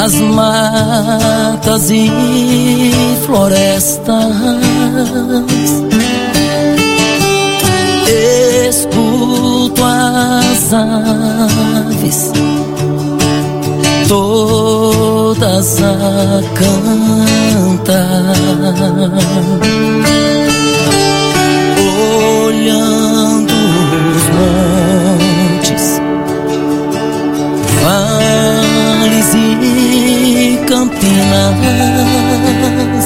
nas matas e florestas. Escuto as aves todas a cantar, olhando os montes, vales e campinas.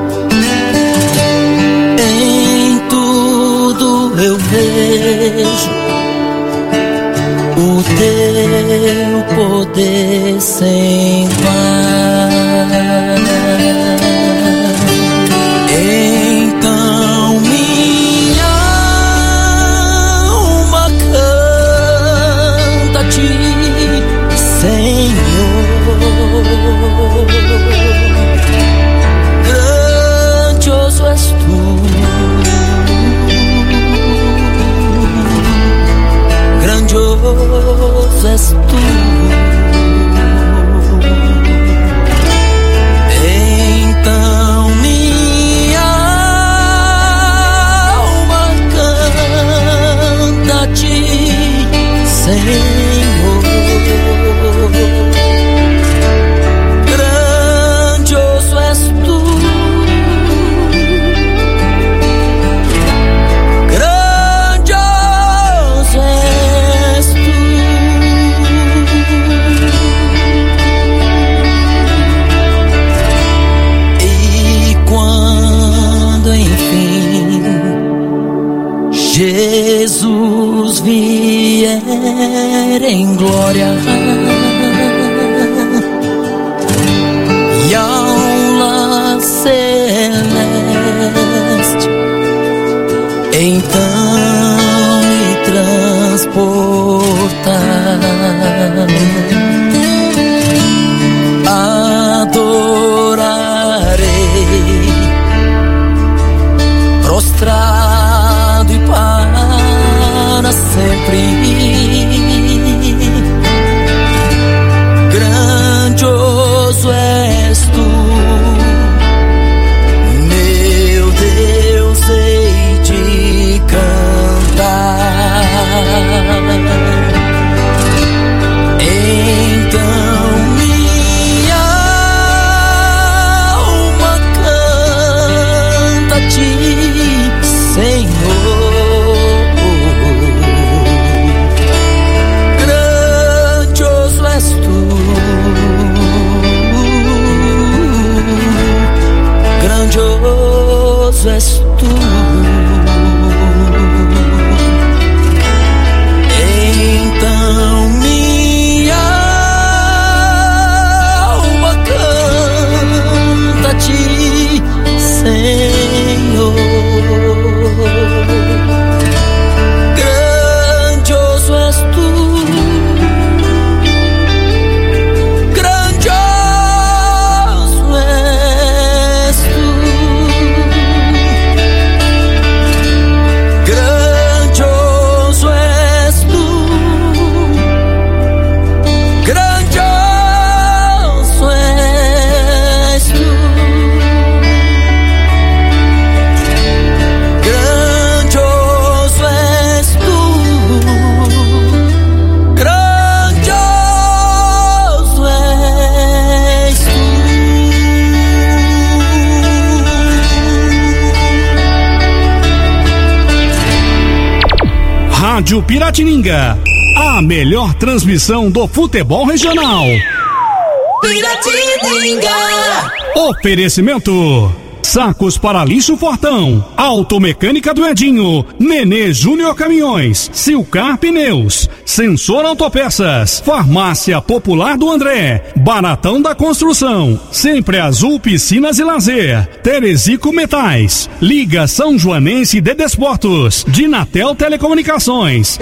Em tudo eu vejo o teu poder sem par. Então minha alma canta a ti, Senhor. Grandioso és tu, grandioso és tu. Então minha alma canta a ti, Senhor. Grandioso és tu, grandioso és tu. E quando enfim Jesus vier em glória e aula celeste, então me transportar, adorarei prostrado e para sempre. Grandioso és tu, meu Deus, hei de cantar. Então minha alma canta a ti, Senhor. Grandioso és tu, grandioso és tu. Então minha alma canta a ti, Senhor. Grandioso és tu, grandioso és tu. Grandioso és tu, grandioso és tu. Grandioso és tu, grandioso és tu. Rádio Piratininga, a melhor transmissão do futebol regional. Piratininga. Oferecimento: Sacos para lixo Fortão, Automecânica do Edinho, Nenê Júnior Caminhões, Silcar Pneus, Sensor Autopeças, Farmácia Popular do André, Baratão da Construção, Sempre Azul Piscinas e Lazer, Terezico Metais, Liga São Joanense de Desportos, Dinatel Telecomunicações.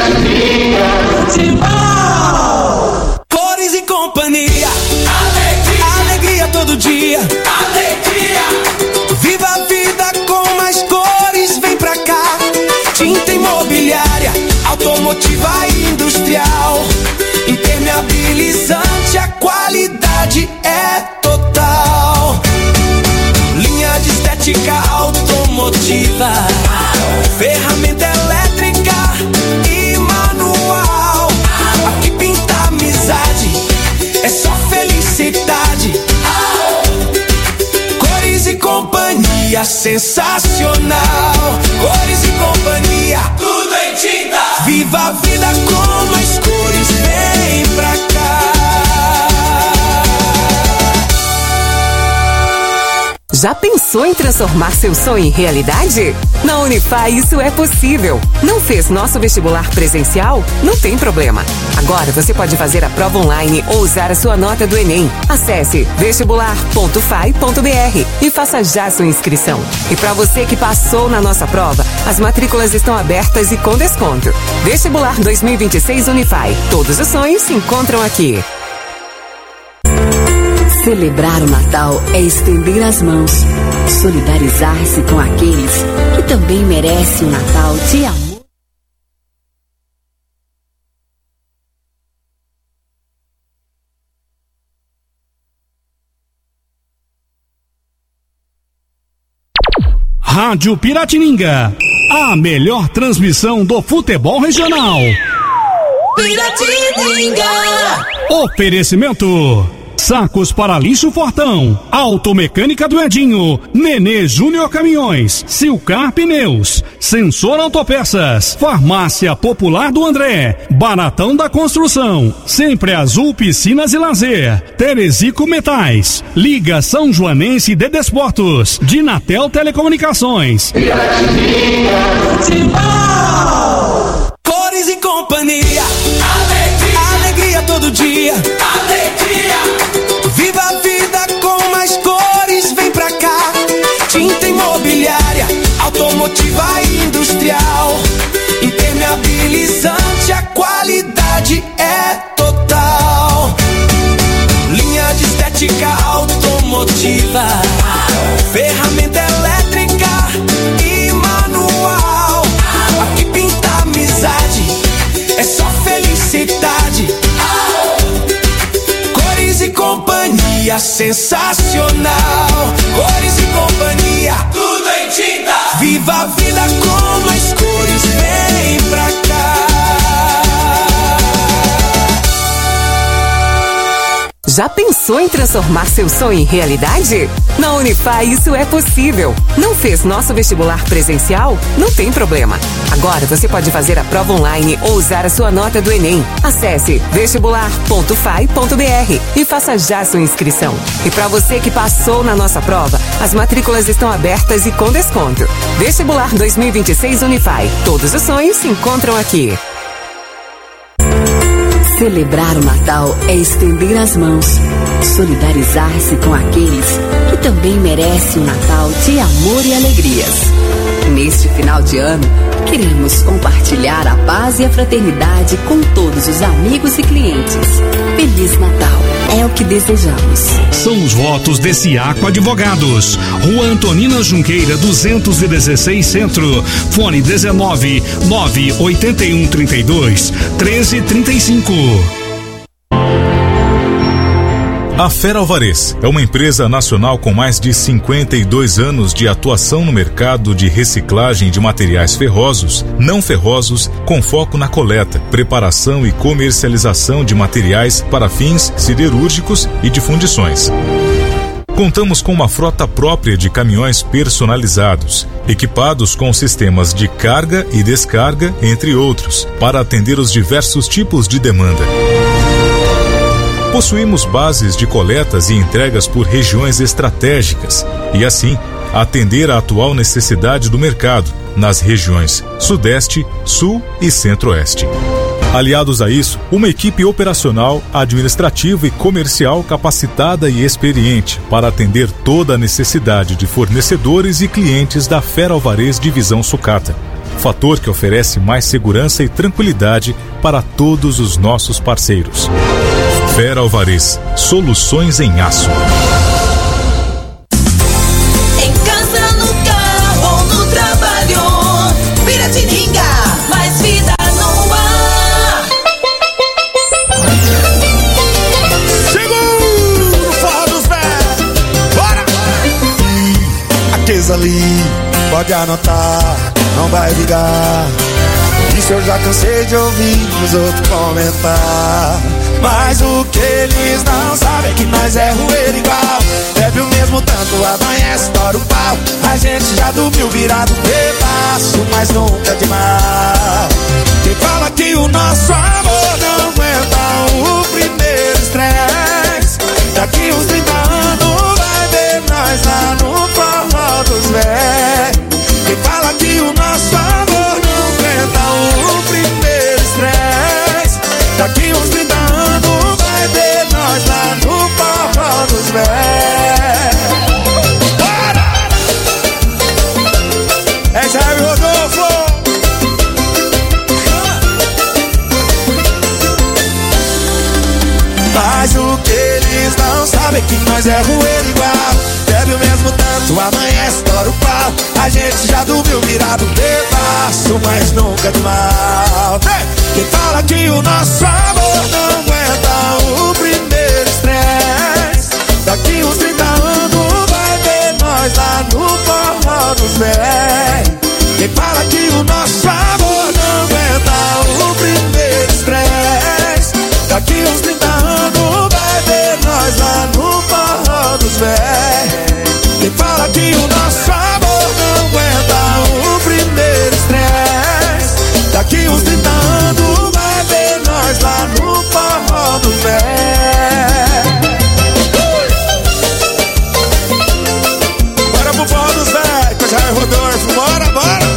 Cores e companhia, alegria, alegria todo dia, alegria. Viva a vida com mais cores, vem pra cá. Tinta imobiliária, automotiva e industrial, impermeabilizante, a qualidade Companhia sensacional. Cores e Companhia, tudo em tinta. Viva a vida com mais cores, vem pra cá. Já pensou em transformar seu sonho em realidade? Na Unify isso é possível. Não fez nosso vestibular presencial? Não tem problema. Agora você pode fazer a prova online ou usar a sua nota do Enem. Acesse vestibular.fai.br e faça já sua inscrição. E para você que passou na nossa prova, as matrículas estão abertas e com desconto. Vestibular 2026 Unify. Todos os sonhos se encontram aqui. Celebrar o Natal é estender as mãos, solidarizar-se com aqueles que também merecem um Natal de amor. Rádio Piratininga, a melhor transmissão do futebol regional. Piratininga. Oferecimento: Sacos para lixo Fortão, Automecânica do Edinho, Nenê Júnior Caminhões, Silcar Pneus, Sensor Autopeças, Farmácia Popular do André, Baratão da Construção, Sempre Azul Piscinas e Lazer, Terezico Metais, Liga São Joanense de Desportos, Dinatel Telecomunicações. Cores e Companhia, alegria, alegria todo dia, alegria. Viva a vida com mais cores, vem pra cá. Tinta imobiliária, automotiva e industrial, impermeabilizante, a qualidade é total. Linha de estética automotiva, ferramenta elétrica e manual. Aqui pinta amizade, é só felicidade. Cores e Companhia sensacional. Cores e Companhia, tudo em tinta. Viva a vida com mais cores, vem pra cá. Já pensou em transformar seu sonho em realidade? Na Unify isso é possível. Não fez nosso vestibular presencial? Não tem problema. Agora você pode fazer a prova online ou usar a sua nota do Enem. Acesse vestibular.fai.br e faça já sua inscrição. E para você que passou na nossa prova, as matrículas estão abertas e com desconto. Vestibular 2026 Unify. Todos os sonhos se encontram aqui. Celebrar o Natal é estender as mãos, solidarizar-se com aqueles que também merecem um Natal de amor e alegrias. Neste final de ano, queremos compartilhar a paz e a fraternidade com todos os amigos e clientes. Feliz Natal, é o que desejamos. São os votos de Ciaco Advogados. Rua Antonina Junqueira, 216 Centro. Fone 19 981 32 13 35. A Fera Alvarez é uma empresa nacional com mais de 52 anos de atuação no mercado de reciclagem de materiais ferrosos, não ferrosos, com foco na coleta, preparação e comercialização de materiais para fins siderúrgicos e de fundições. Contamos com uma frota própria de caminhões personalizados, equipados com sistemas de carga e descarga, entre outros, para atender os diversos tipos de demanda. Possuímos bases de coletas e entregas por regiões estratégicas e, assim, atender à atual necessidade do mercado nas regiões Sudeste, Sul e Centro-Oeste. Aliados a isso, uma equipe operacional, administrativa e comercial capacitada e experiente para atender toda a necessidade de fornecedores e clientes da Fera Alvarez Divisão Sucata. Fator que oferece mais segurança e tranquilidade para todos os nossos parceiros. Fera Alvarez, soluções em aço. Em casa, no carro, no trabalho, Piratininga, mais vida no ar. Segundo forró dos velhos, bora! Aqueles ali, pode anotar, não vai ligar. Isso eu já cansei de ouvir os outros comentar. Mas o que eles não sabem é que nós é rueiro igual. Bebe o mesmo tanto, amanhece, estoura o pau. A gente já dormiu virado pedaço, mas nunca de mal. Quem fala que o nosso amor não aguenta o primeiro estresse, daqui uns 30 anos vai ver nós lá no forró dos véi. Quem fala que o nosso amor não aguenta o primeiro estresse, daqui uns 30 anos vai ver nós lá no forró dos véi. Bora! É Jair Rodolfo! Mas o que eles não sabem é que nós é rueiro igual. Bebe o mesmo tanto, amanhã estoura o pau. A gente já dormiu virado pedaço, mas nunca de mal. Quem fala que o nosso amor não aguenta o primeiro estresse, daqui uns 30 anos vai ver nós lá no forró dos véi. Quem fala que o nosso amor não aguenta o primeiro estresse, daqui uns 30 anos vai ver nós lá no forró dos véi. Quem fala que o nosso amor não aguenta o primeiro estresse, daqui uns 30 anos vai ver nós lá no forró dos véi. Bora pro forró dos véi, com Jair Rodolfo, bora, bora!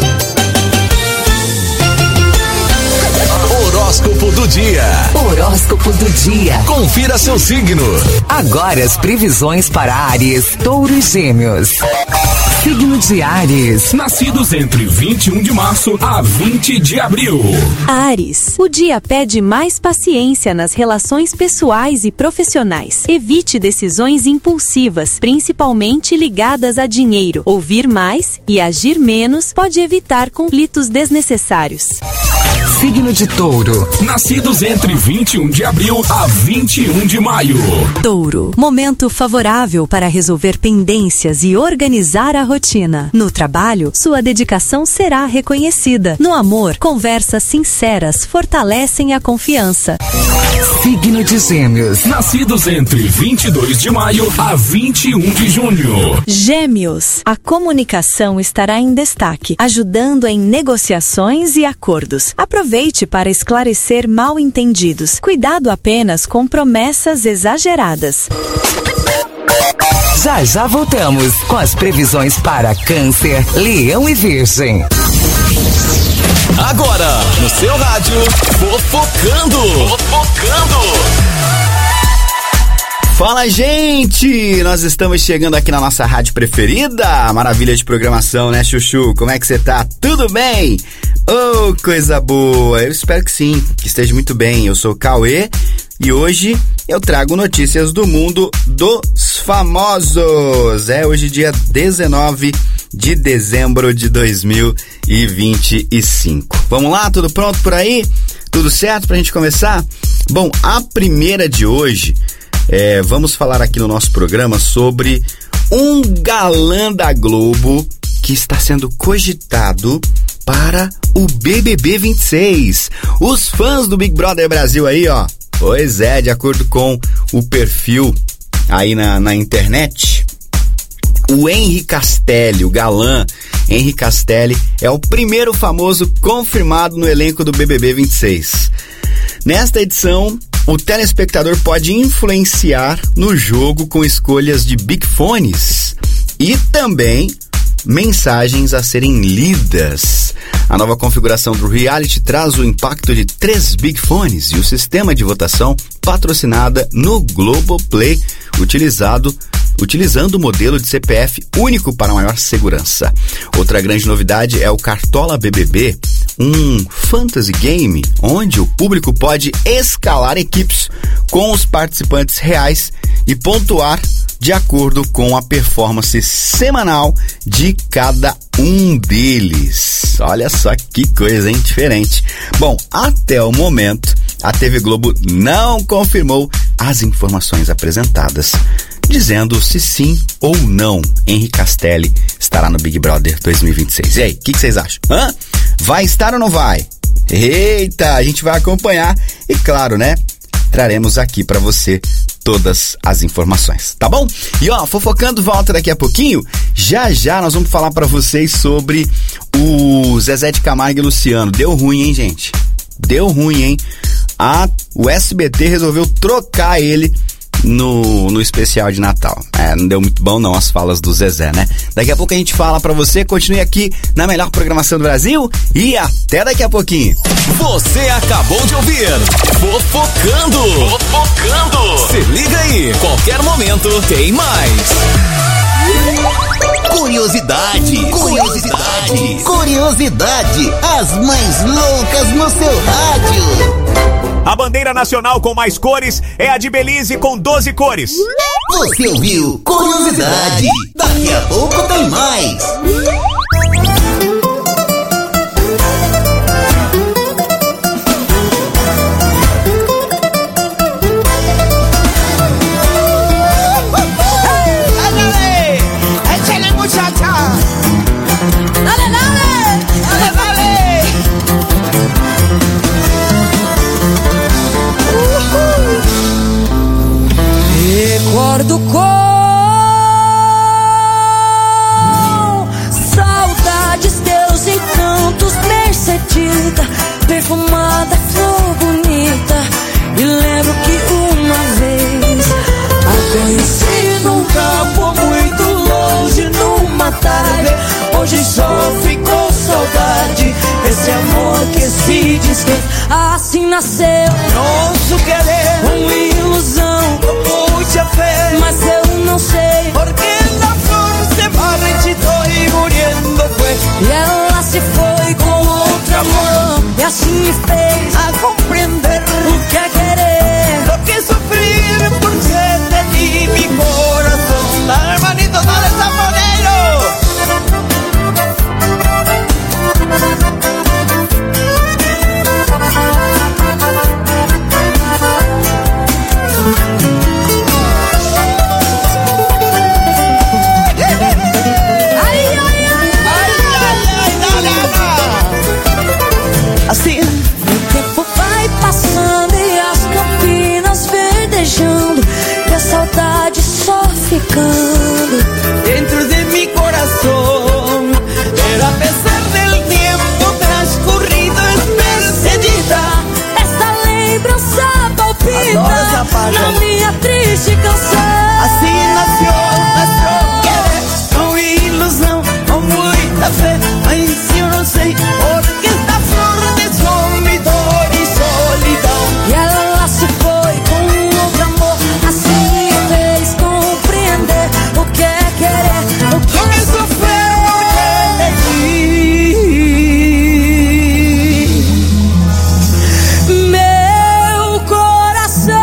Horóscopo do dia. Horóscopo do dia. Confira seu signo. Agora as previsões para Áries, Touro e Gêmeos. Signo de Áries. Nascidos entre 21 de março a 20 de abril. Áries, o dia pede mais paciência nas relações pessoais e profissionais. Evite decisões impulsivas, principalmente ligadas a dinheiro. Ouvir mais e agir menos pode evitar conflitos desnecessários. Signo de Touro. Nascidos entre 21 de abril a 21 de maio. Touro, momento favorável para resolver pendências e organizar a rotina. No trabalho, sua dedicação será reconhecida. No amor, conversas sinceras fortalecem a confiança. Signo de Gêmeos. Nascidos entre 22 de maio a 21 de junho. Gêmeos, a comunicação estará em destaque, ajudando em negociações e acordos. Aproveite para esclarecer mal-entendidos. Cuidado apenas com promessas exageradas. Já já voltamos com as previsões para Câncer, Leão e Virgem. Agora, no seu rádio, Fofocando. Fala, gente! Nós estamos chegando aqui na nossa rádio preferida. Maravilha de programação, né, Chuchu? Como é que você tá? Tudo bem? Oh, coisa boa! Eu espero que sim, que esteja muito bem. Eu sou o Cauê e hoje eu trago notícias do mundo dos famosos. É hoje dia 19 de dezembro de 2025. Vamos lá? Tudo pronto por aí? Tudo certo pra gente começar? Bom, a primeira de hoje... vamos falar aqui no nosso programa sobre um galã da Globo que está sendo cogitado para o BBB 26. Os fãs do Big Brother Brasil aí, ó. Pois é, de acordo com o perfil aí na internet, o Henry Castelli, o galã Henry Castelli, é o primeiro famoso confirmado no elenco do BBB 26. Nesta edição, o telespectador pode influenciar no jogo com escolhas de big fones e também mensagens a serem lidas. A nova configuração do reality traz o impacto de 3 big fones e o sistema de votação patrocinada no Globoplay, utilizando o modelo de CPF único para maior segurança. Outra grande novidade é o Cartola BBB, um fantasy game onde o público pode escalar equipes com os participantes reais e pontuar de acordo com a performance semanal de cada um deles. Olha só que coisa, hein? Diferente. Bom, até o momento, a TV Globo não confirmou as informações apresentadas, dizendo se sim ou não Henry Castelli estará no Big Brother 2026. E aí, o que vocês acham? Vai estar ou não vai? Eita, a gente vai acompanhar e claro, né? traremos aqui pra você todas as informações, tá bom? E ó, Fofocando volta daqui a pouquinho. Já já nós vamos falar pra vocês sobre o Zezé de Camargo e Luciano. Deu ruim, hein, gente? Deu ruim, hein? O SBT resolveu trocar ele no especial de Natal. Não deu muito bom não as falas do Zezé, né? Daqui a pouco a gente fala pra você. Continue aqui na melhor programação do Brasil e até daqui a pouquinho. Você acabou de ouvir Fofocando. Se liga aí, qualquer momento tem mais. Curiosidade, as mais loucas no seu rádio. A bandeira nacional com mais cores é a de Belize, com 12 cores. Você ouviu Curiosidade, daqui a pouco tem mais. Recordo com saudades teus encantos, Mercedita, perfumada, flor bonita. E lembro que uma vez a conheci num campo muito longe, numa tarde. Hoje só ficou saudade, esse amor que se desfez. Assim nasceu nosso querer, uma ilusão com muita fé. Mas eu não sei porque la flor se marchitou e muriendo foi. E ela se foi com outro amor, e assim me fez a compreender o que é querer, lo que sofrer por ser de ti mi corazón. Dale, hermanito, dale, saponero. Assim, o tempo vai passando e as campinas verdejando, e a saudade só ficando dentro de mi corazón. Pero a pesar del tiempo transcurrido, Mercedita, esta lembrança palpita na minha triste canção. Assim nasceu nuestro querer, com ilusão, com muita fé. Mas eu não sei porque esta flor de solidão e solidão. E ela se foi com outro amor, assim me fez compreender o que é querer, o que é sofrer por ti. Meu coração.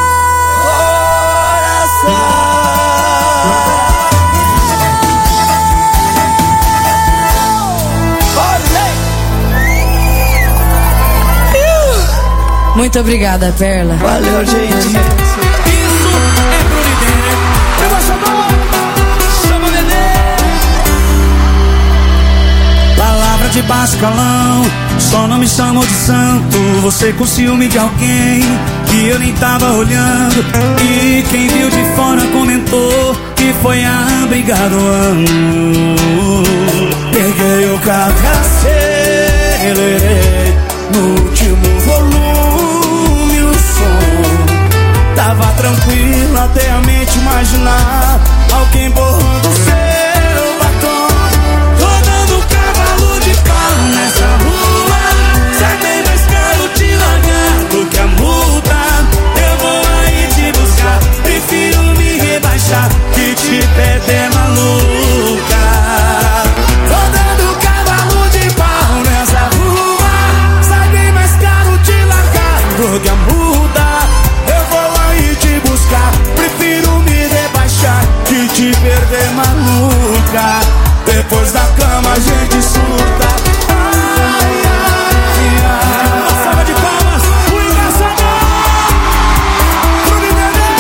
Muito obrigada, Perla. Valeu, gente. Isso é Providência. Chama o Nenê. Palavra de baixo calão, só não me chamou de santo. Você com ciúme de alguém que eu nem tava olhando. E quem viu de fora comentou que foi a briga do ano. Peguei o carro e acelerei no último volume, o som tava tranquilo até a mente imaginar alguém borrando o seu batom. Rodando cavalo de pau nessa rua, sai bem mais caro te largar do que a multa. Eu vou aí te buscar, prefiro me rebaixar que te perder maluca. Rodando cavalo de pau nessa rua, sai bem mais caro te largar do que a multa. Eu vou aí te buscar, prefiro me rebaixar que te perder maluca. Depois da cama a gente surta. Ai, ai, ai. Uma salva de palmas, o engraçador pro Nenê.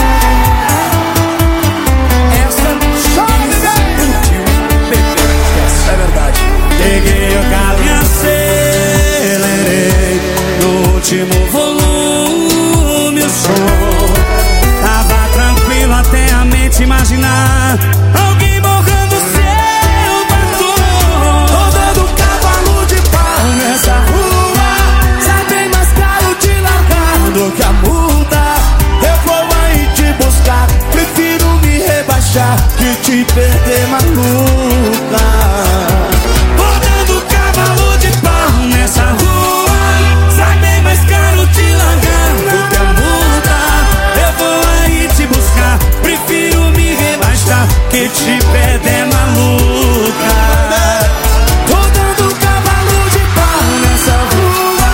Essa chora, bebê. Essa é verdade. Peguei o carro e acelerei no último volume, o som posso imaginar alguém borrando seu batom. Tô dando cavalo de pau nessa rua, sai bem mais caro te largar do que a multa. Eu vou aí te buscar, prefiro me rebaixar que te perder, maluca. Tô dando cavalo de pau nessa rua, sai bem mais caro te largar do que a multa. Eu vou aí te buscar, prefiro me rebaixar que te perder, maluca. Tô dando cavalo de pau nessa rua,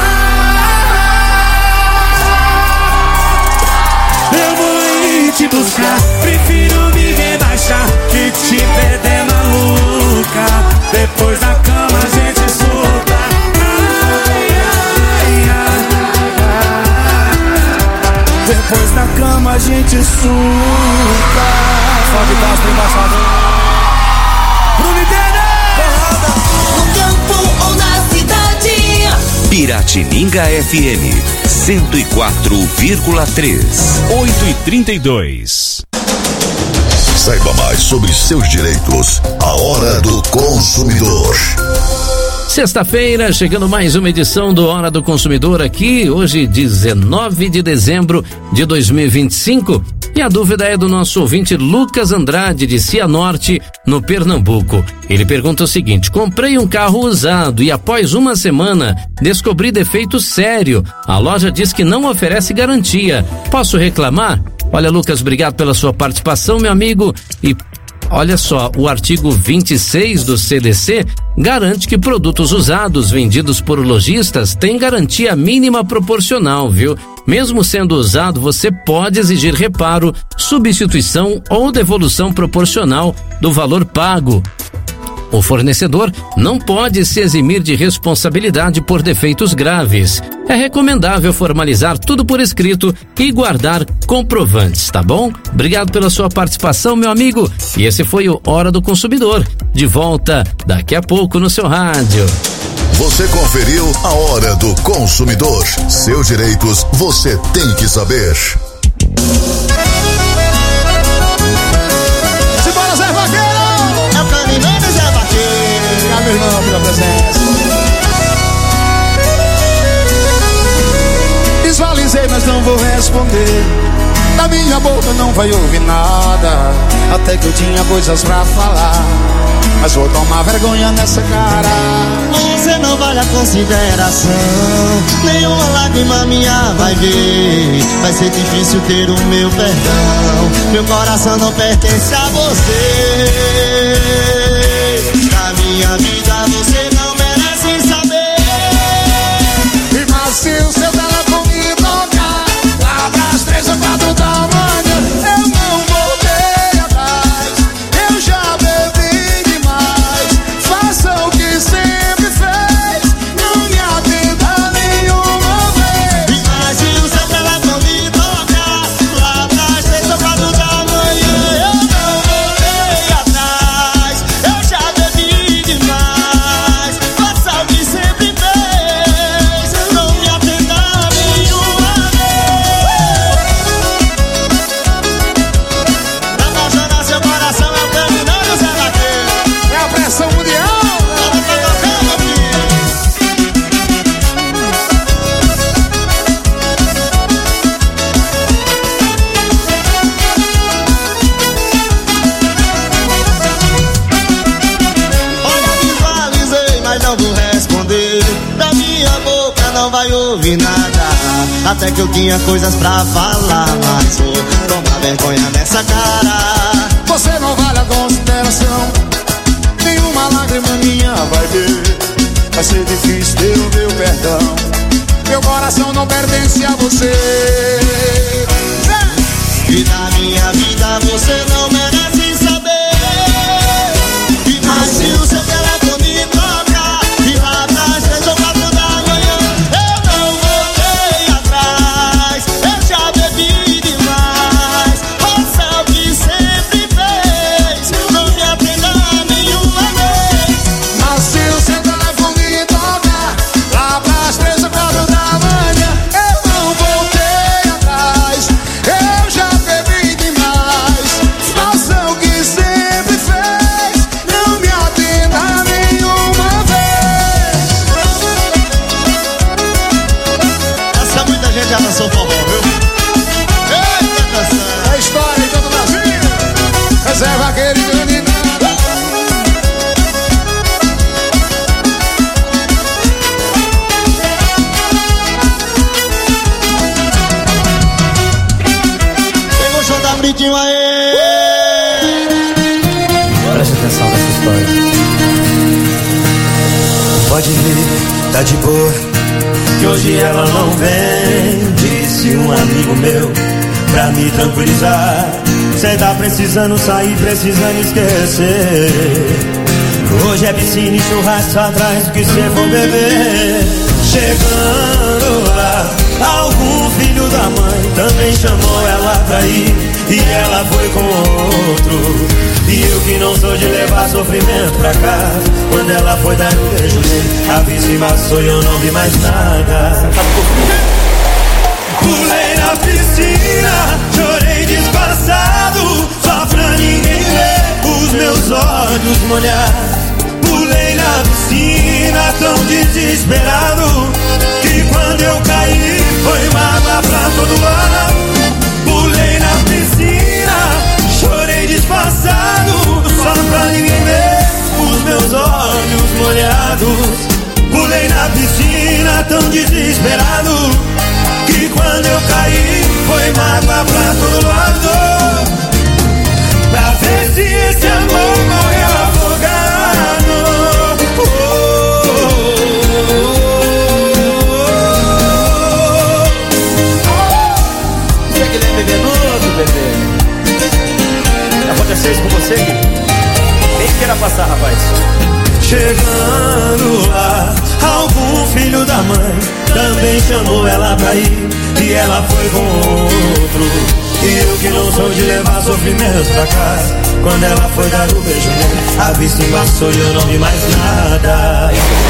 eu vou aí te buscar, prefiro me rebaixar que te perder, maluca. Depois da cama a gente solta. Ai, ai, ai. Depois da cama a gente surta. Sobe das do embaixador. No campo ou na cidade. Piratininga FM 104,3. 8h32. Saiba mais sobre seus direitos. A Hora do Consumidor. Sexta-feira, chegando mais uma edição do Hora do Consumidor aqui, hoje 19 de dezembro de 2025. E a dúvida é do nosso ouvinte Lucas Andrade, de Cianorte, no Pernambuco. Ele pergunta o seguinte: comprei um carro usado e após uma semana descobri defeito sério. A loja diz que não oferece garantia. Posso reclamar? Olha, Lucas, obrigado pela sua participação, meu amigo. E olha só, o artigo 26 do CDC garante que produtos usados vendidos por lojistas têm garantia mínima proporcional, viu? Mesmo sendo usado, você pode exigir reparo, substituição ou devolução proporcional do valor pago. O fornecedor não pode se eximir de responsabilidade por defeitos graves. É recomendável formalizar tudo por escrito e guardar comprovantes, tá bom? Obrigado pela sua participação, meu amigo. E esse foi o Hora do Consumidor. De volta daqui a pouco no seu rádio. Você conferiu a Hora do Consumidor. Seus direitos você tem que saber. Simbora, Zé Vaqueiro! É o Canimão do Zé Vaqueiro. Obrigado, meu irmão, pela presença. Visualizei, mas não vou responder. Da minha boca não vai ouvir nada. Até que eu tinha coisas pra falar, mas vou tomar vergonha nessa cara. Você não vale a consideração, nenhuma lágrima minha vai ver. Vai ser difícil ter o meu perdão. Meu coração não pertence a você. Na minha vida você não merece saber. Mas se o seu telefone tocar lá pras 3 ou 4 da manhã, eu não voltei atrás. Eu já bebi demais. Faça o que sempre fez, não me atenda nenhuma vez. Mas se o seu telefone tocar lá pras 3 ou 4 da manhã, eu não voltei atrás. Eu já bebi demais. Faça o que sempre fez, não me atenda nenhuma vez. Pra apaixonar seu coração é o caminhão do Zé Vaqueiro. É a pressão mundial. Olha, visualizei, mas não vou responder. Da minha boca não vai ouvir nada. Até que eu tinha coisas pra falar, mas vou tomar vergonha nessa cara. Você não vale a consideração, nenhuma lágrima minha vai ver. Vai ser difícil ter o meu perdão. Meu coração não pertence a você. E na minha vida você não merece saber. Mas se o seu telefone tocar e lá pras 3 ou 4 da manhã, eu não voltei atrás. Eu já bebi demais. Faça o que sempre fez, não me atenda nenhuma vez. Mas se o seu telefone tocar lá pras 3 ou 4 da manhã, eu não voltei atrás. Eu já bebi demais. pode vir, tá de boa, que hoje ela não vem. Disse um amigo meu pra me tranquilizar. Cê tá precisando sair, precisando esquecer. Hoje é piscina e churrasco atrás do que cê for beber. Chegando lá, algum filho da mãe também chamou ela pra ir, e ela foi com outro. E eu que não sou de levar sofrimento pra casa, quando ela foi dar um beijo nele, a vista embaçou e eu não vi mais nada. Pulei na piscina, chorei disfarçado, só pra ninguém ver os meus olhos molhados. Pulei na piscina tão desesperado, que quando eu caí foi mágoa pra todo lado. Pulei na piscina, chorei disfarçado, só pra ninguém ver os meus olhos molhados. Pulei na piscina tão desesperado, que quando eu caí foi mágoa pra todo lado. Pra ver se esse amor morreu afogado. Você que ele é bebenudo, bebê? Aconteceu isso com você, Gui? Nem queira passar, rapaz. Chegando lá, algum filho da mãe também chamou ela pra ir, e ela foi com outro. E eu que não sou de levar sofrimento pra casa, quando ela foi dar o beijo nele, a vista embaçou e eu não vi mais nada.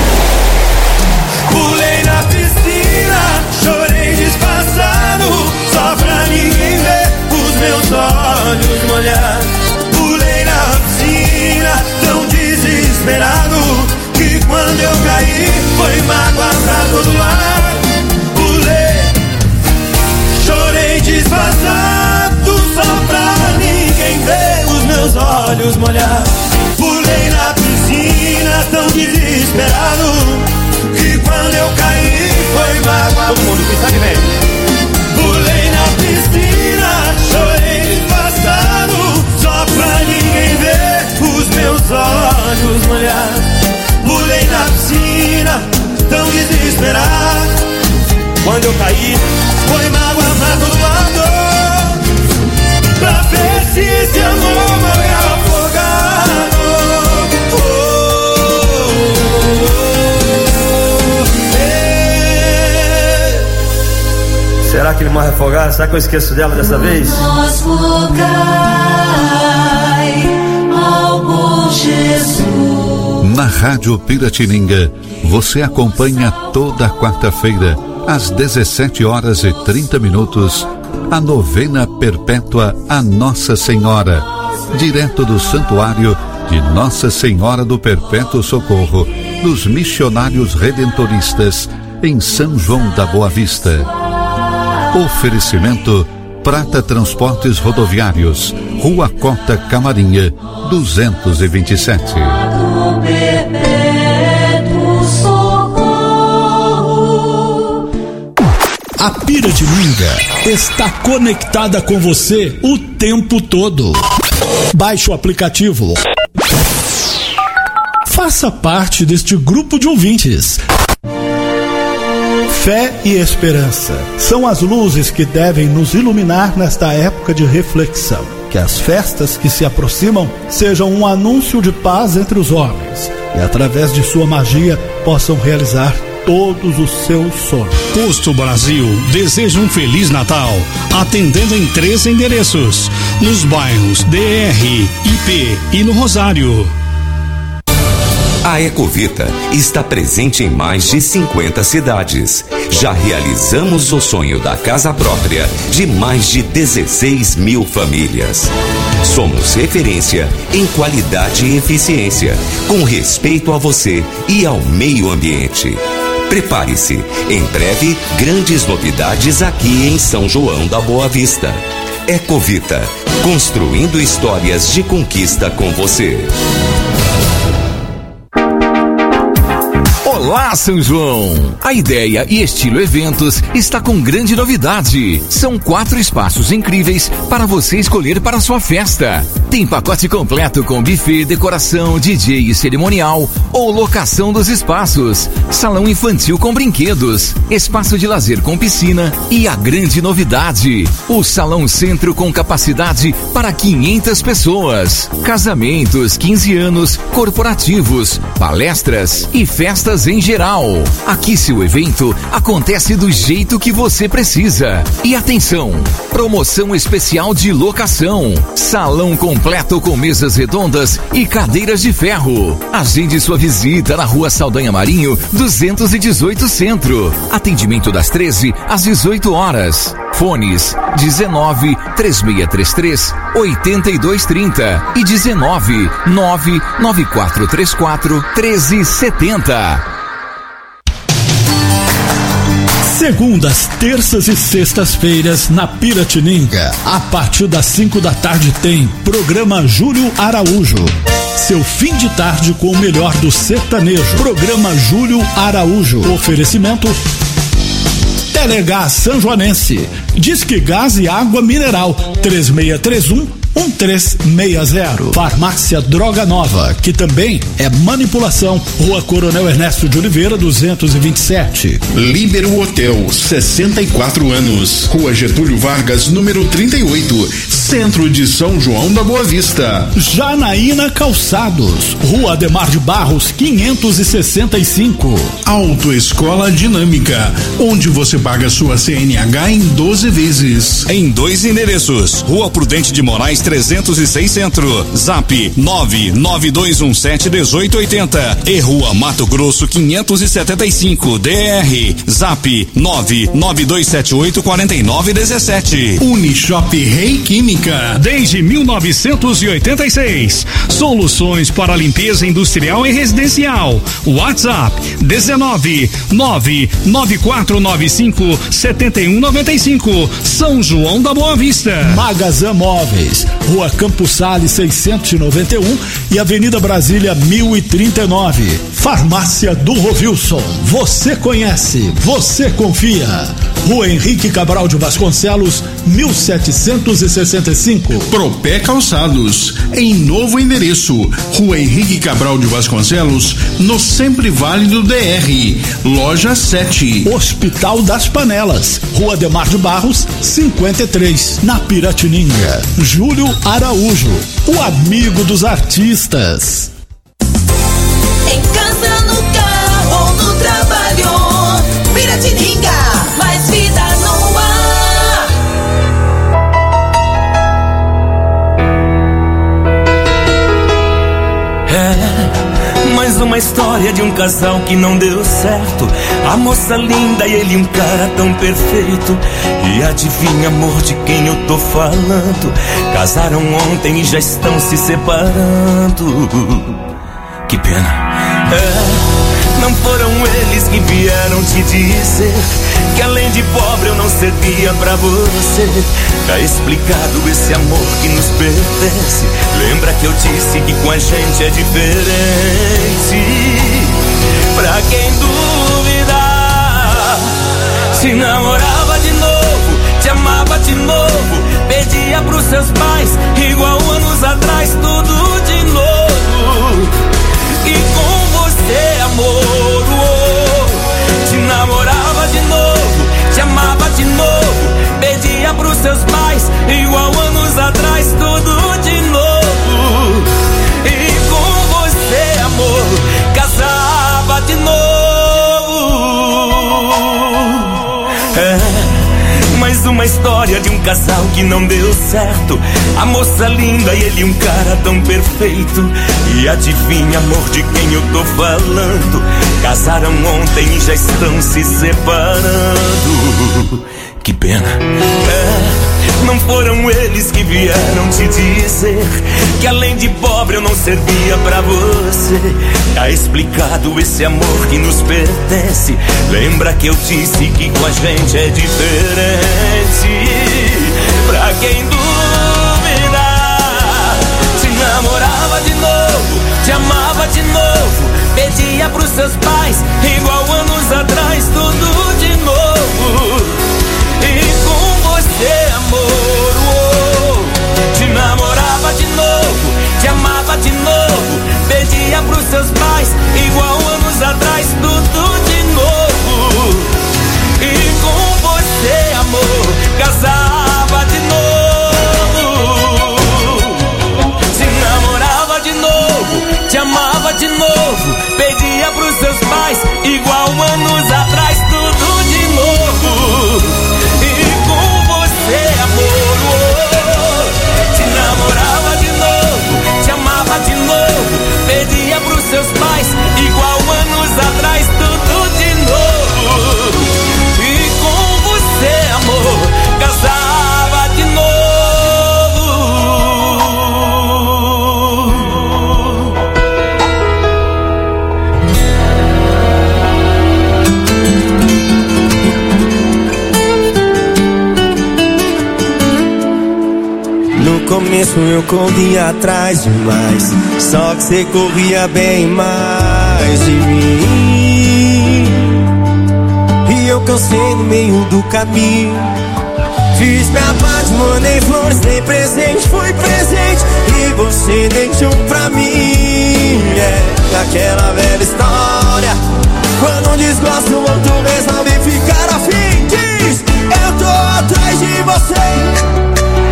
Pulei na piscina, chorei disfarçado, só pra ninguém ver os meus olhos molhados. Pulei na piscina tão desesperado, que quando eu caí foi mágoa pra todo lado. Pulei, chorei disfarçado, só pra ninguém ver os meus olhos molhados. Pulei na piscina tão desesperado, que quando eu caí foi mágoa. Todo mundo que sabe bem. Pulei na piscina, chorei disfarçado, só pra ninguém ver os meus olhos molhados. Pulei na piscina tão desesperado, quando eu caí foi mágoa pra todo lado. Pra ver se esse amor morreu afogado. Será que ele morre afogado? Será que eu esqueço dela dessa vez? Nós rogai ao bom Jesus. Na Rádio Piratininga, você acompanha toda quarta-feira, às 17h30, a novena perpétua a Nossa Senhora, direto do Santuário de Nossa Senhora do Perpétuo Socorro, dos Missionários Redentoristas, em São João da Boa Vista. Oferecimento Prata Transportes Rodoviários, Rua Cota Camarinha, 227. A Piratininga está conectada com você o tempo todo. Baixe o aplicativo. Faça parte deste grupo de ouvintes. Fé e esperança são as luzes que devem nos iluminar nesta época de reflexão. Que as festas que se aproximam sejam um anúncio de paz entre os homens e, através de sua magia, possam realizar todos os seus sonhos. Posto Brasil deseja um Feliz Natal, atendendo em 3 endereços, nos bairros DR, IP e no Rosário. A Ecovita está presente em mais de 50 cidades. Já realizamos o sonho da casa própria de mais de 16 mil famílias. Somos referência em qualidade e eficiência, com respeito a você e ao meio ambiente. Prepare-se, em breve, grandes novidades aqui em São João da Boa Vista. Ecovita, construindo histórias de conquista com você. Olá, São João! A Ideia e Estilo Eventos está com grande novidade. São 4 espaços incríveis para você escolher para a sua festa. Tem pacote completo com buffet, decoração, DJ e cerimonial ou locação dos espaços. Salão infantil com brinquedos, espaço de lazer com piscina e a grande novidade, o Salão Centro com capacidade para 500 pessoas. Casamentos, 15 anos, corporativos, palestras e festas em geral. Aqui seu evento acontece do jeito que você precisa. E atenção, promoção especial de locação. Salão completo com mesas redondas e cadeiras de ferro. Agende sua visita na Rua Saldanha Marinho, 218 Centro. Atendimento das 13 às 18 horas. Fones 19 3633 8230 e 19 99434 1370. Segundas, terças e sextas-feiras na Piratininga. A partir das 5 da tarde tem programa Júlio Araújo. Seu fim de tarde com o melhor do sertanejo. Programa Júlio Araújo. Oferecimento Telegás Sanjoanense. Disque Gás e Água Mineral 3631-1360. Farmácia Droga Nova, que também é manipulação. Rua Coronel Ernesto de Oliveira, 227. Líbero Hotel, 64 anos. Rua Getúlio Vargas, número 38. Centro de São João da Boa Vista. Janaína Calçados, Rua Ademar de Barros, 565. Autoescola Dinâmica, onde você paga sua CNH em 12 vezes. Em 2 endereços: Rua Prudente de Moraes 306 Centro, Zap 992171880 e Rua Mato Grosso 575 DR, Zap 992784917. Unishop Rei Química. Desde 1986, soluções para limpeza industrial e residencial. WhatsApp 19 99495 7195, São João da Boa Vista. Magazã Móveis, Rua Campos Sales 691 e Avenida Brasília 1039. Farmácia do Rovilson, você conhece, você confia. Rua Henrique Cabral de Vasconcelos, 1765. Propé Calçados, em novo endereço, Rua Henrique Cabral de Vasconcelos, no Sempre Válido DR, Loja 7. Hospital das Panelas, Rua Ademar de Barros, 53, na Piratininga. Júlio Araújo, o amigo dos artistas. Em casa, no carro, no trabalho, Piratininga, mais vida no ar. É mais uma história de um casal que não deu certo. A moça linda e ele um cara tão perfeito. E adivinha, amor, de quem eu tô falando? Casaram ontem e já estão se separando. Que pena. Não foram eles que vieram te dizer que além de pobre eu não servia pra você. Tá explicado esse amor que nos pertence. Lembra que eu disse que com a gente é diferente? Pra quem duvidar, se namorava de novo, te amava de novo, pedia pros seus pais igual anos atrás, tudo de novo. E com você, amor, te namorava de novo, te amava de novo, pedia pros seus pais igual anos atrás, tudo de novo. E com você, amor, casava de novo. Mais uma história de um casal que não deu certo. A moça linda e ele um cara tão perfeito. E adivinha, amor, de quem eu tô falando? Casaram ontem e já estão se separando. Que pena. Não foram eles que vieram te dizer que além de pobre eu não servia pra você. Tá explicado esse amor que nos pertence. Lembra que eu disse que com a gente é diferente? Pra quem duvidar, te namorava de novo, te amava de novo, pedia pros seus pais, igual anos atrás, tudo de novo. E com você, amor, te namorava de novo, te amava de novo, pedia pros seus pais, igual anos atrás, tudo de novo. E com você, amor, casava de novo, te namorava de novo, te amava de novo, pedia pros seus pais, igual anos atrás, tudo de novo. E com você, amor, te namorava de novo, te amava de novo, pedia pros seus pais, igual anos atrás, tudo de novo. E com você, amor, casava de novo. No começo eu corria atrás demais, só que você corria bem mais de mim. E eu cansei no meio do caminho. Fiz minha parte, mandei flores, dei presente, fui presente, e você deixou pra mim. É aquela velha história, quando um desgosta o outro resolve ficar afim. Diz, eu tô atrás de você.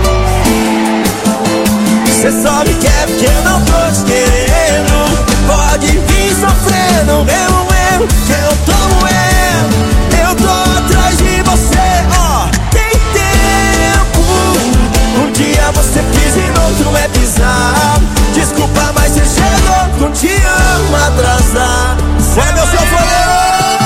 Cê só me quer porque eu não tô te querendo. Pode vir sofrendo, remoendo, que eu tô moendo. Eu tô atrás de você, ó, tem tempo. Um dia você pisa e no outro é pisar. Desculpa, mas você chegou com te amo atrasar. É meu sanfoneiro.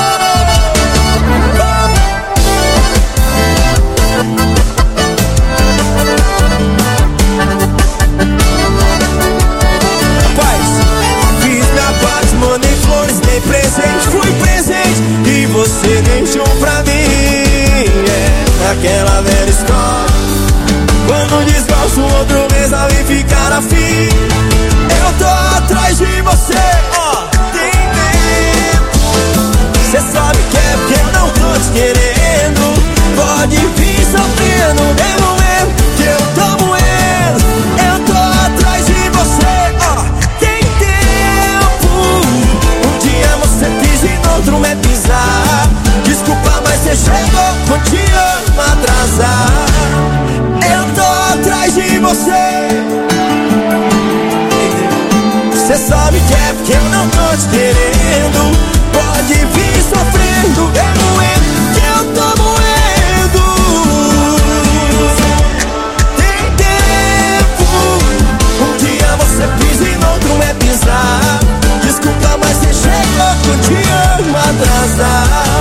Mandei flores, dei presente, fui presente, e você deixou pra mim. É aquela velha história, quando desgosto o outro resolve ficar afim. Eu tô atrás de você, ó, tem tempo. Cê sabe que é porque eu não tô te querendo. Pode vir sofrendo, remoendo, que eu tô moendo. Eu tô atrás de você, ó, você pisa e no outro é pisar. Desculpa, mas você chegou com te amo atrasar. Eu tô atrás de você. Cê sabe que é porque eu não tô te querendo. Pode vir sofrendo, remoendo, que eu tô moendo. Tem tempo. Um dia você pisa e no outro é pisar. Desculpa, mas você chegou com te amo atrasar.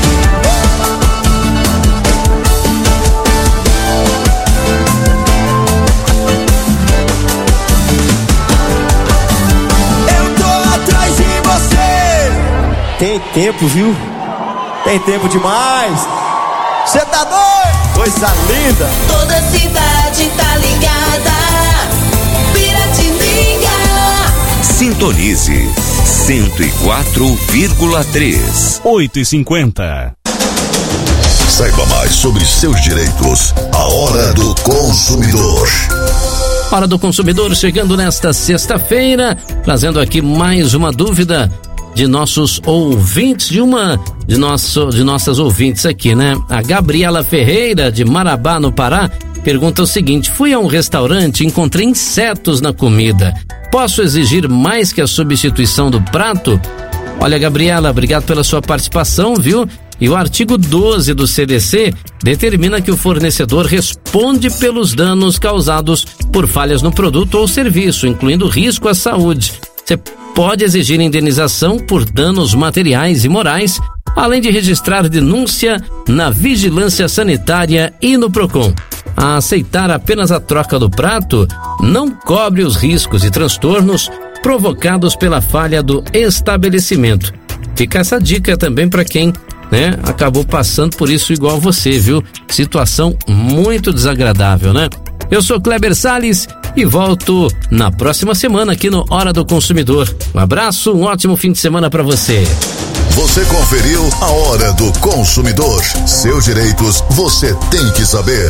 Eu tô atrás de você. Tem tempo, viu? Tem tempo demais. Cê tá doido? Coisa linda. Toda cidade tá ligada. Piratininga. Sintonize 104,3. 8h50. Saiba mais sobre seus direitos. A Hora do Consumidor. Hora do Consumidor chegando nesta sexta-feira, trazendo aqui mais uma dúvida de nossos ouvintes, de nossas ouvintes aqui, né? A Gabriela Ferreira, de Marabá, no Pará, pergunta o seguinte: fui a um restaurante e encontrei insetos na comida. Posso exigir mais que a substituição do prato? Olha, Gabriela, obrigado pela sua participação, viu? E o artigo 12 do CDC determina que o fornecedor responde pelos danos causados por falhas no produto ou serviço, incluindo risco à saúde. Você pode exigir indenização por danos materiais e morais, além de registrar denúncia na Vigilância Sanitária e no PROCON. A aceitar apenas a troca do prato não cobre os riscos e transtornos provocados pela falha do estabelecimento. Fica essa dica também para quem, né, acabou passando por isso igual você, viu? Situação muito desagradável, né? Eu sou Kleber Salles e volto na próxima semana aqui no Hora do Consumidor. Um abraço, um ótimo fim de semana para você. Você conferiu a Hora do Consumidor. Seus direitos você tem que saber.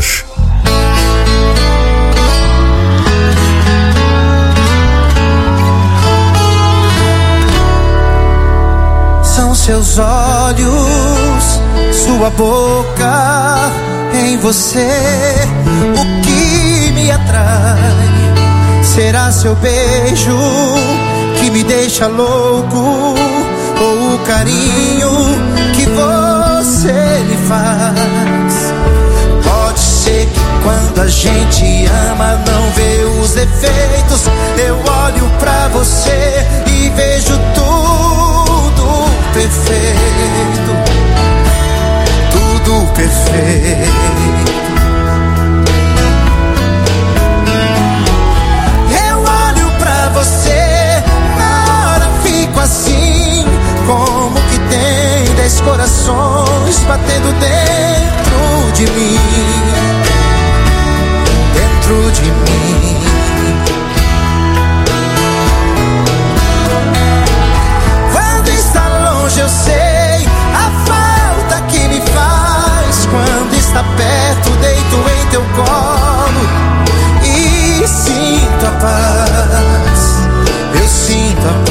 São seus olhos, sua boca, em você o que me atrai. Será seu beijo que me deixa louco, ou o carinho que você me faz? Pode ser que quando a gente ama não vê os defeitos. Eu olho pra você e vejo tudo perfeito, tudo perfeito. Eu olho pra você, na hora fico assim, como que tem 10 corações batendo dentro de mim, dentro de mim. Quando está longe eu sei a falta que me faz. Quando está perto deito em teu colo e sinto a paz, eu sinto a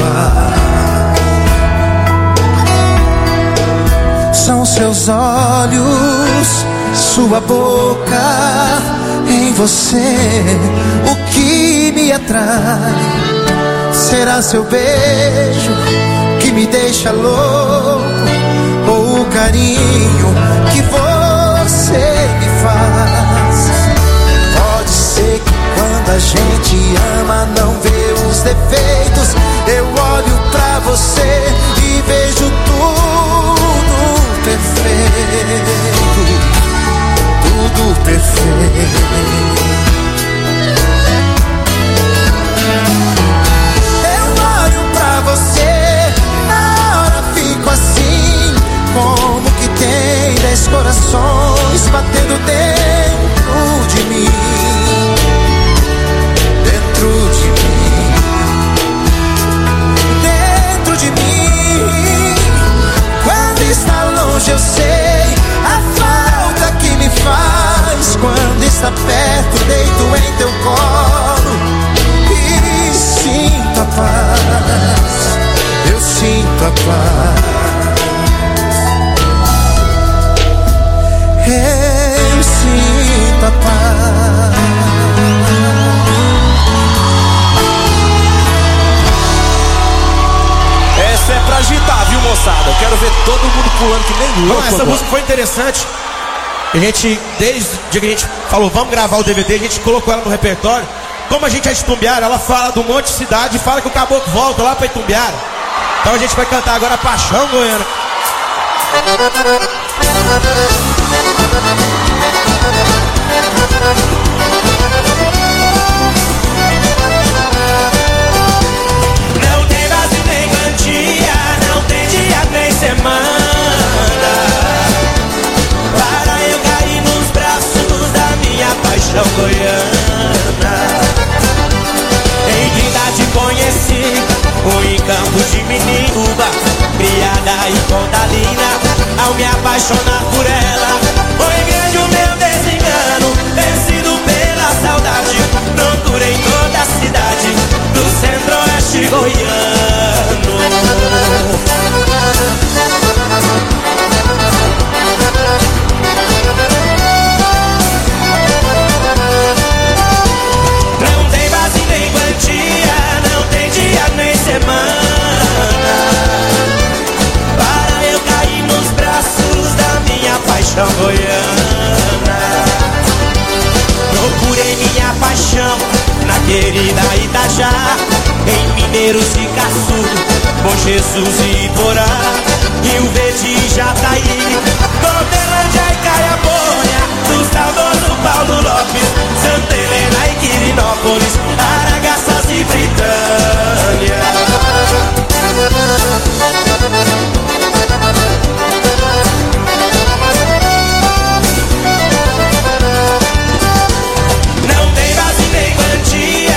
paz. São seus olhos, sua boca, em você o que me atrai. Será seu beijo que me deixa louco, ou o carinho que você me faz? Pode ser que quando a gente ama não vê os defeitos. Eu olho pra você e vejo tudo perfeito, tudo perfeito. Eu olho pra você, na hora fico assim, como que tem 10 corações batendo dentro de mim, dentro de mim, dentro de mim. Quando está longe eu sei a falta que me faz. Quando está perto deito em teu colo e sinto a paz, eu sinto a paz, eu sinto a paz. Essa é pra agitar, viu, moçada? Eu quero ver todo mundo pulando que nem louco. Essa música foi interessante. A gente, desde o dia que a gente falou, vamos gravar o DVD, a gente colocou ela no repertório. Como a gente é de Itumbiara, ela fala do monte de cidade e fala que o caboclo volta lá pra Itumbiara. Então a gente vai cantar agora Paixão Goiana. Não tem base nem quantia, não tem dia nem semana para eu cair nos braços da minha paixão goiana. Em Quinta te conheci, em Campos de Minituba, criada em Pontalina. Ao me apaixonar por ela, foi grande o meu desengano, vencido pela saudade. Procurei toda a cidade do centro-oeste goiano. Não tem base nem quantia, não tem dia nem semana para eu cair nos braços da minha paixão goiana. Procurei minha paixão na querida Itajá, em Mineiros e Caçu, Bom Jesus e Iporá, Rio Verde e Jataí, Covelândia e Caiapônia, do saudoso Paulo Lopes, Santa Helena e Quirinópolis, Aragaças e Britânia. Não tem base nem quantia,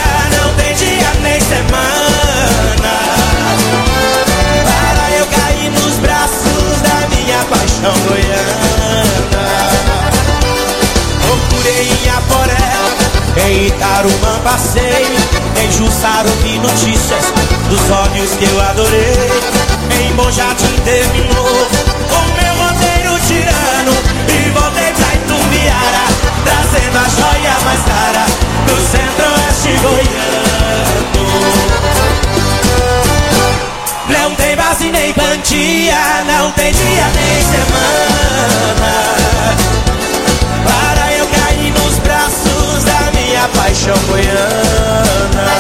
passei. Em Jussara ouvi notícias dos olhos que eu adorei. Em Bom Jardim terminou com meu roteiro tirano. E voltei pra Itumbiara, trazendo a joia mais cara do centro-oeste goiano. Não tem base nem quantia, não tem dia nem semana para eu cair nos braços da minha paixão goiana.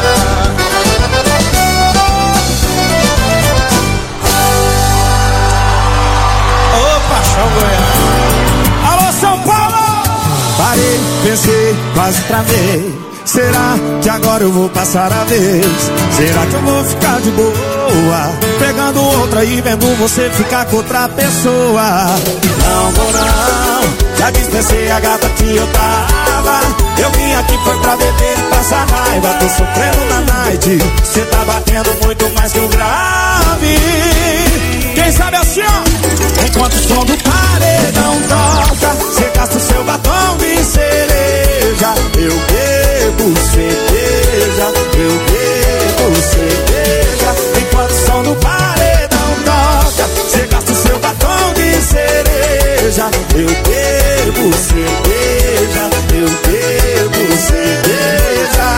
Ô paixão goiana. Alô São Paulo! Parei, pensei, quase travei. Será que agora eu vou passar a vez? Será que eu vou ficar de boa, pegando outra e vendo você ficar com outra pessoa? Não vou não, já dispensei a gata que eu tava. Eu vim aqui foi pra beber e passar raiva. Tô sofrendo na night, cê tá batendo muito mais que o grave. Quem sabe assim ó, enquanto o som do paredão toca, cê gasta o seu batom de cereja. Eu bebo cerveja, eu bebo cerveja. Enquanto o som do paredão toca, cê gasta o seu batom de cereja. Eu bebo cerveja, eu bebo cerveja.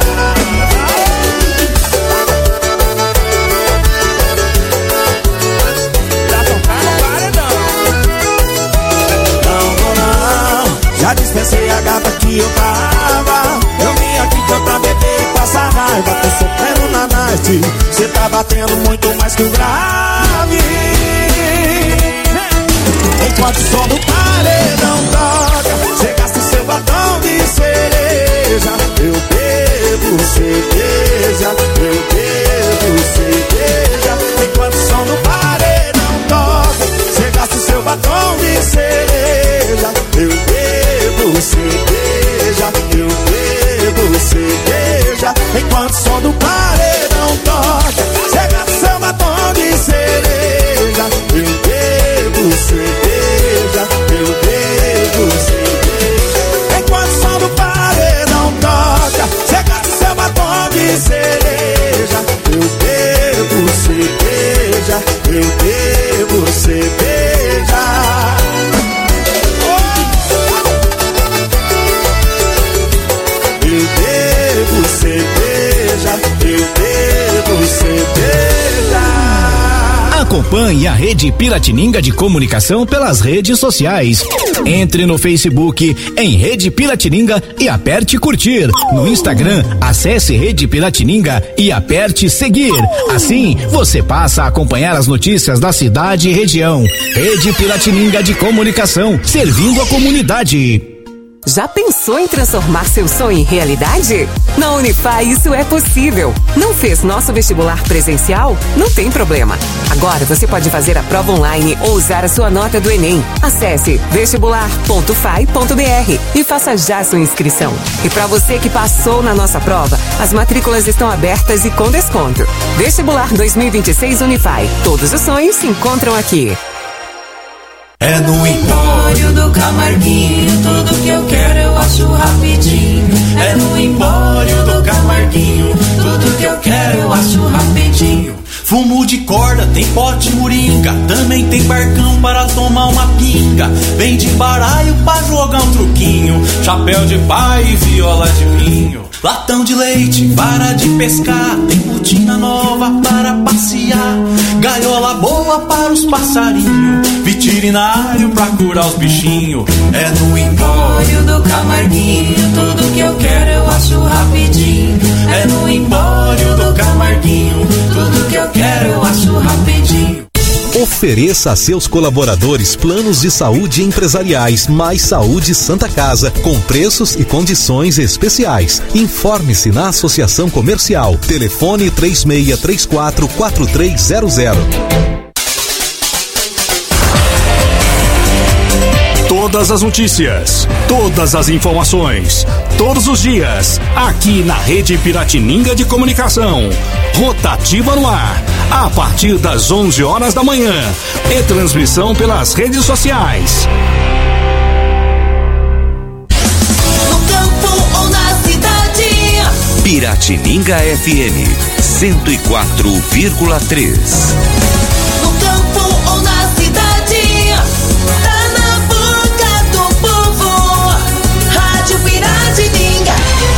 Já dispensei a gata que eu tava. Eu vim aqui foi pra beber e passar raiva. Tô sofrendo na night, cê tá batendo muito mais que o grave. Enquanto o som do paredão toca, cê gasta o seu batom de cereja. Eu bebo cerveja, eu bebo cerveja. Enquanto o som do paredão toca, cê gasta o seu batom de cereja. Eu bebo cerveja, eu bebo cerveja. Enquanto o som do paredão toca, cê gasta o seu batom de cereja. Eu bebo cerveja, eu bebo cerveja. Enquanto o som do paredão toca, cê gasta o seu batom de cereja. Eu bebo cerveja, eu bebo cerveja. Eu bebo cerveja, eu bebo cerveja. Acompanhe a Rede Piratininga de Comunicação pelas redes sociais. Entre no Facebook em Rede Piratininga e aperte curtir. No Instagram, acesse Rede Piratininga e aperte seguir. Assim, você passa a acompanhar as notícias da cidade e região. Rede Piratininga de Comunicação, servindo a comunidade. Já pensou em transformar seu sonho em realidade? Na Unify isso é possível. Não fez nosso vestibular presencial? Não tem problema. Agora você pode fazer a prova online ou usar a sua nota do Enem. Acesse vestibular.fai.br e faça já sua inscrição. E para você que passou na nossa prova, as matrículas estão abertas e com desconto. Vestibular 2026 Unify. Todos os sonhos se encontram aqui. É no Empório do Camarguinho, tudo que eu quero eu acho rapidinho. É no Empório do Camarguinho, tudo que eu quero eu acho rapidinho. Fumo de corda, tem pote moringa, também tem barcão para tomar uma pinga. Vende baralho pra jogar um truquinho, chapéu de pai e viola de pinho. Latão de leite, vara de pescar, tem botina nova para passear. Gaiola boa para os passarinhos, veterinário pra curar os bichinhos. É no Empório do Camarguinho, tudo que eu quero eu acho rapidinho. É no Empório do Camarguinho, tudo que eu quero eu acho rapidinho. Ofereça a seus colaboradores planos de saúde empresariais Mais Saúde Santa Casa, com preços e condições especiais. Informe-se na Associação Comercial. Telefone 3634-4300. Todas as notícias, todas as informações, todos os dias, aqui na Rede Piratininga de Comunicação. Rotativa no ar, a partir das 11 horas da manhã. E transmissão pelas redes sociais. No campo ou na cidade, Piratininga FM 104,3. No campo ou na cidade, tá na boca do povo. Rádio Piratininga.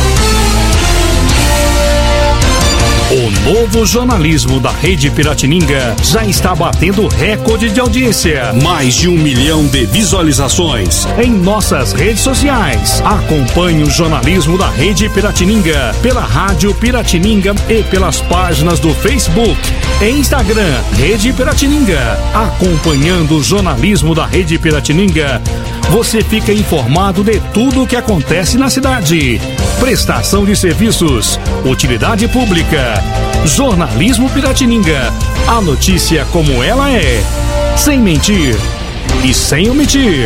O novo jornalismo da Rede Piratininga já está batendo recorde de audiência. Mais de 1 milhão de visualizações em nossas redes sociais. Acompanhe o jornalismo da Rede Piratininga pela Rádio Piratininga e pelas páginas do Facebook e Instagram Rede Piratininga. Acompanhando o jornalismo da Rede Piratininga, você fica informado de tudo o que acontece na cidade. Prestação de serviços, utilidade pública, jornalismo Piratininga. A notícia como ela é, sem mentir e sem omitir.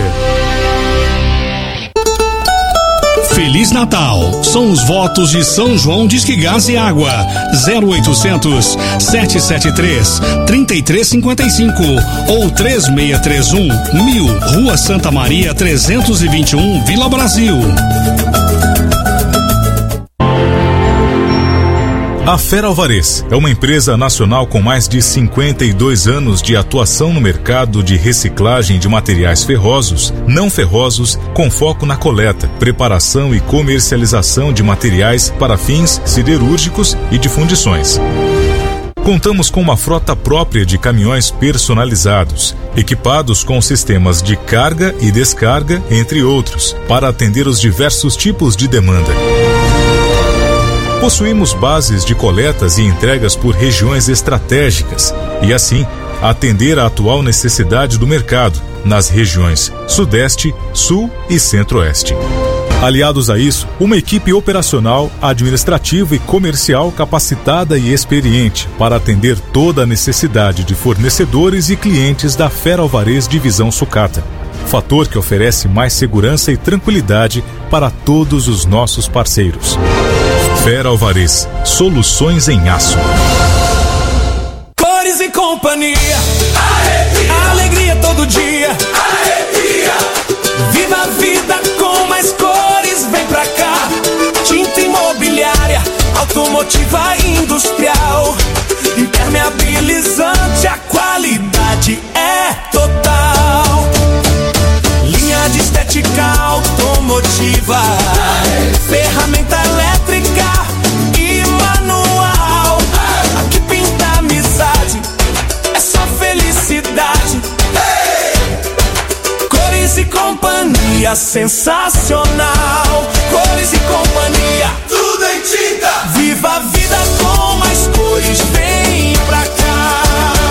Feliz Natal! São os votos de São João Disque Gás e Água. 0800 773 3355 ou 3631 1000, Rua Santa Maria 321, Vila Brasil. A Feralvarez é uma empresa nacional com mais de 52 anos de atuação no mercado de reciclagem de materiais ferrosos, não ferrosos, com foco na coleta, preparação e comercialização de materiais para fins siderúrgicos e de fundições. Contamos com uma frota própria de caminhões personalizados, equipados com sistemas de carga e descarga, entre outros, para atender os diversos tipos de demanda. Possuímos bases de coletas e entregas por regiões estratégicas e, assim, atender à atual necessidade do mercado nas regiões Sudeste, Sul e Centro-Oeste. Aliados a isso, uma equipe operacional, administrativa e comercial capacitada e experiente para atender toda a necessidade de fornecedores e clientes da Feralvarez Divisão Sucata. Fator que oferece mais segurança e tranquilidade para todos os nossos parceiros. Feralvarez, soluções em aço. Cores e companhia, arrepia. Alegria todo dia, arrepia. Viva a vida com mais cores, vem pra cá. Tinta imobiliária, automotiva e industrial, impermeabilizante, a qualidade é total. Linha de estética automotiva, ferramenta elétrica e manual. Aqui pinta amizade, é só felicidade. Cores e companhia, sensacional. Cores e companhia, tudo em tinta. Viva a vida com mais cores, vem pra cá.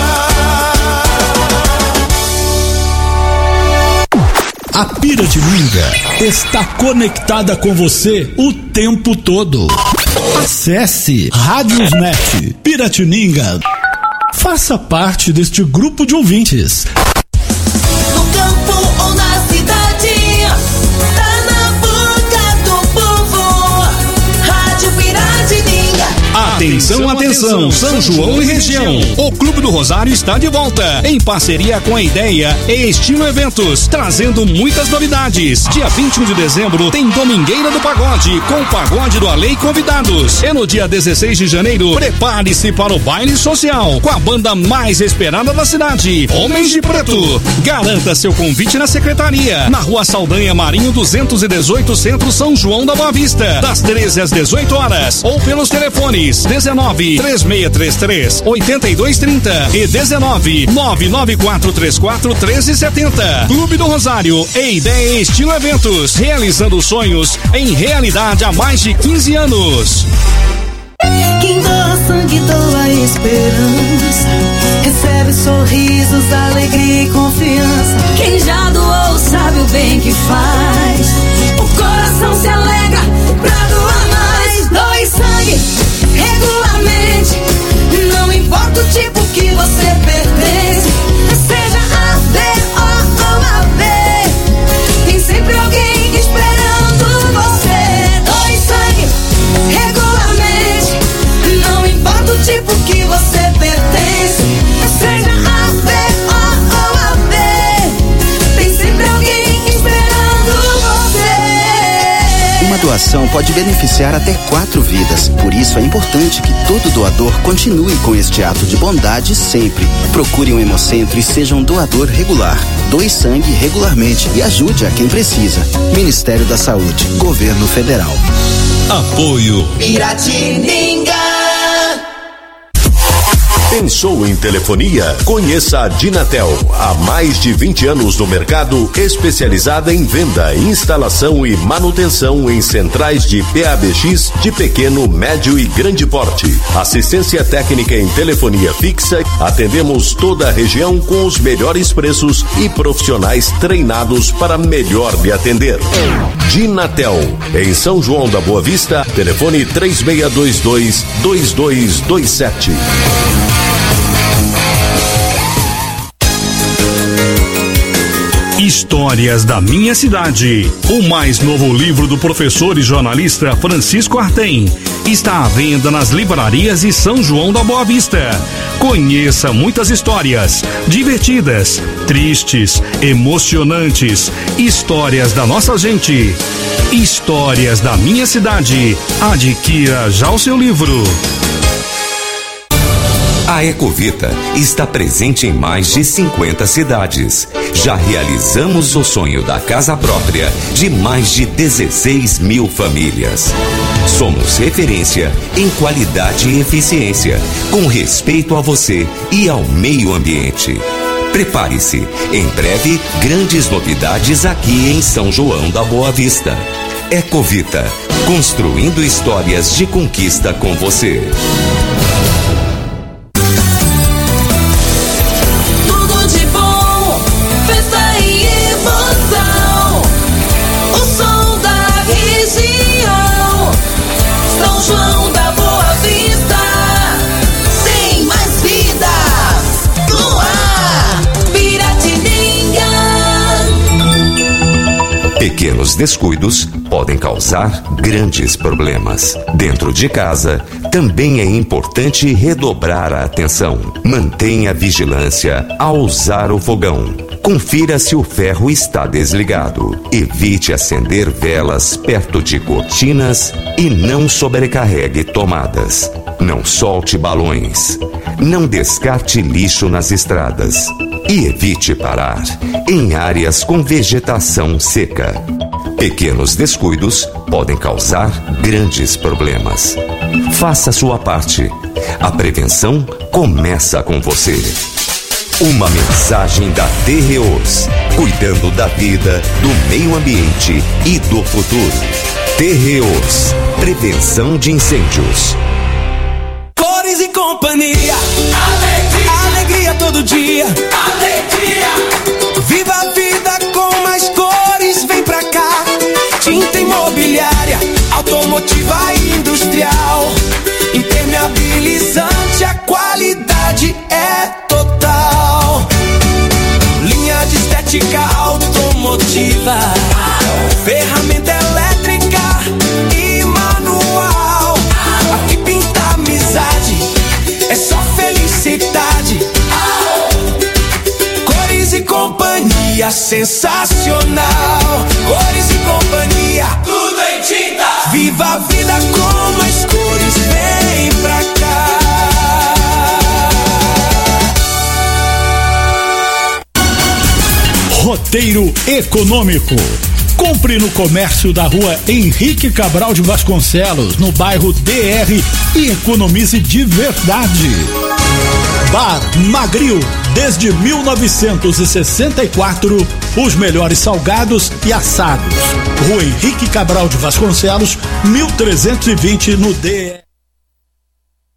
A Piratininga está conectada com você o tempo todo. Acesse Radiosnet Piratininga. Faça parte deste grupo de ouvintes. No campo ou na cidade, tá na boca do povo. Rádio Piratininga. Atenção, atenção, São João e região. O Clube do Rosário está de volta, em parceria com a Ideia e Estilo Eventos, trazendo muitas novidades. Dia 21 de dezembro tem Domingueira do Pagode, com o Pagode do Alê e convidados. E no dia 16 de janeiro, prepare-se para o baile social, com a banda mais esperada da cidade, Homens de Preto. Garanta seu convite na secretaria, na Rua Saldanha Marinho 218, Centro São João da Boa Vista, das 13 às 18 horas, ou pelos telefones 19 3633 8230 e 19 99434 1370. Clube do Rosário e Ideia Estilo Eventos, realizando sonhos em realidade há mais de 15 anos. Quem doa sangue, doa esperança, recebe sorrisos, alegria e confiança. Quem já doou sabe o bem que faz, o coração se alegra pra doar mais. Doe sangue regularmente, não importa o tipo que você pertence, seja A, B ou AB, tem sempre alguém esperando você. Doe sangue regularmente, não importa o tipo que você pertence, seja A, B ou AB, tem sempre alguém esperando doação pode beneficiar até 4 vidas. Por isso é importante que todo doador continue com este ato de bondade sempre. Procure um hemocentro e seja um doador regular. Doe sangue regularmente e ajude a quem precisa. Ministério da Saúde, Governo Federal. Apoio Piratininga. Pensou em telefonia? Conheça a Dinatel. Há mais de 20 anos no mercado, especializada em venda, instalação e manutenção em centrais de PABX de pequeno, médio e grande porte. Assistência técnica em telefonia fixa. Atendemos toda a região com os melhores preços e profissionais treinados para melhor lhe atender. Dinatel, em São João da Boa Vista, telefone 3622-2227. Histórias da Minha Cidade. O mais novo livro do professor e jornalista Francisco Artem está à venda nas livrarias de São João da Boa Vista. Conheça muitas histórias divertidas, tristes, emocionantes, histórias da nossa gente. Histórias da Minha Cidade. Adquira já o seu livro. A Ecovita está presente em mais de 50 cidades. Já realizamos o sonho da casa própria de mais de 16 mil famílias. Somos referência em qualidade e eficiência, com respeito a você e ao meio ambiente. Prepare-se, em breve, grandes novidades aqui em São João da Boa Vista. Ecovita, construindo histórias de conquista com você. Pequenos descuidos podem causar grandes problemas. Dentro de casa, também é importante redobrar a atenção. Mantenha vigilância ao usar o fogão. Confira se o ferro está desligado. Evite acender velas perto de cortinas e não sobrecarregue tomadas. Não solte balões. Não descarte lixo nas estradas. E evite parar em áreas com vegetação seca. Pequenos descuidos podem causar grandes problemas. Faça sua parte. A prevenção começa com você. Uma mensagem da Terreos, cuidando da vida, do meio ambiente e do futuro. Terreos, prevenção de incêndios. Cores e companhia, alegria todo dia, alegria. Viva a vida com mais cores, vem pra cá. Tinta imobiliária, automotiva e industrial, impermeabilizante, a qualidade é total. Linha de estética automotiva, ferramenta elétrica e manual. Aqui pinta amizade, é só felicidade. Cores e companhia, sensacional. Cores e companhia, tudo em tinta. Viva a vida com mais cores, vem pra cá. Roteiro econômico. Compre no comércio da rua Henrique Cabral de Vasconcelos, no bairro DR, e economize de verdade. Bar Magril, desde 1964, os melhores salgados e assados. Rua Henrique Cabral de Vasconcelos, 1320, no DR.